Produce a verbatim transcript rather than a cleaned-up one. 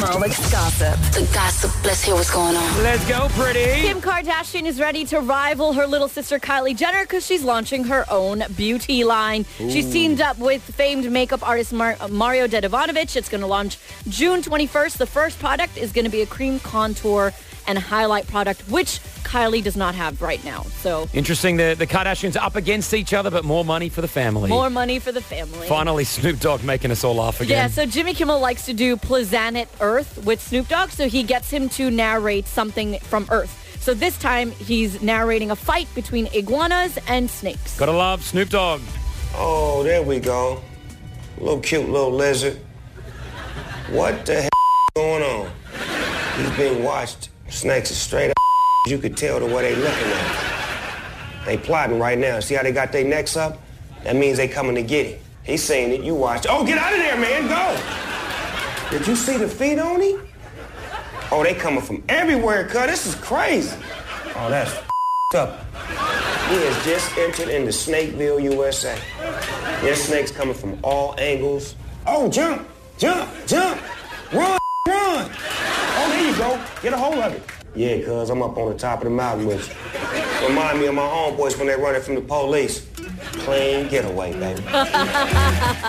Mollick's gossip. The gossip. Let's hear what's going on. Let's go, pretty. Kim Kardashian is ready to rival her little sister Kylie Jenner because she's launching her own beauty line. Ooh. She's teamed up with famed makeup artist Mar- Mario Dedivanovic. It's going to launch June twenty-first. The first product is going to be a cream contour and highlight product, which Kylie does not have right now. So interesting. The, the Kardashians are up against each other, but more money for the family. More money for the family. Finally, Snoop Dogg making us all laugh again. Yeah, so Jimmy Kimmel likes to do Planet Earth with Snoop Dogg, so he gets him to narrate something from Earth. So this time, he's narrating a fight between iguanas and snakes. Gotta love Snoop Dogg. Oh, there we go. Little cute little lizard. What the hell is going on? He's being watched. Snakes are straight up. You could tell the way they looking at him. They plotting right now. See how they got their necks up? That means they coming to get him. He's saying it. You watch. Oh, get out of there, man. Go. Did you see the feet on him? Oh, they coming from everywhere, cuz. This is crazy. Oh, that's up. He has just entered into Snakeville, U S A. There's snakes coming from all angles. Oh, jump, jump, jump. Run, run. Oh, there you go. Get a hold of it. Yeah, cuz I'm up on the top of the mountain with you. Remind me of my homeboys when they're running from the police. Clean getaway, baby.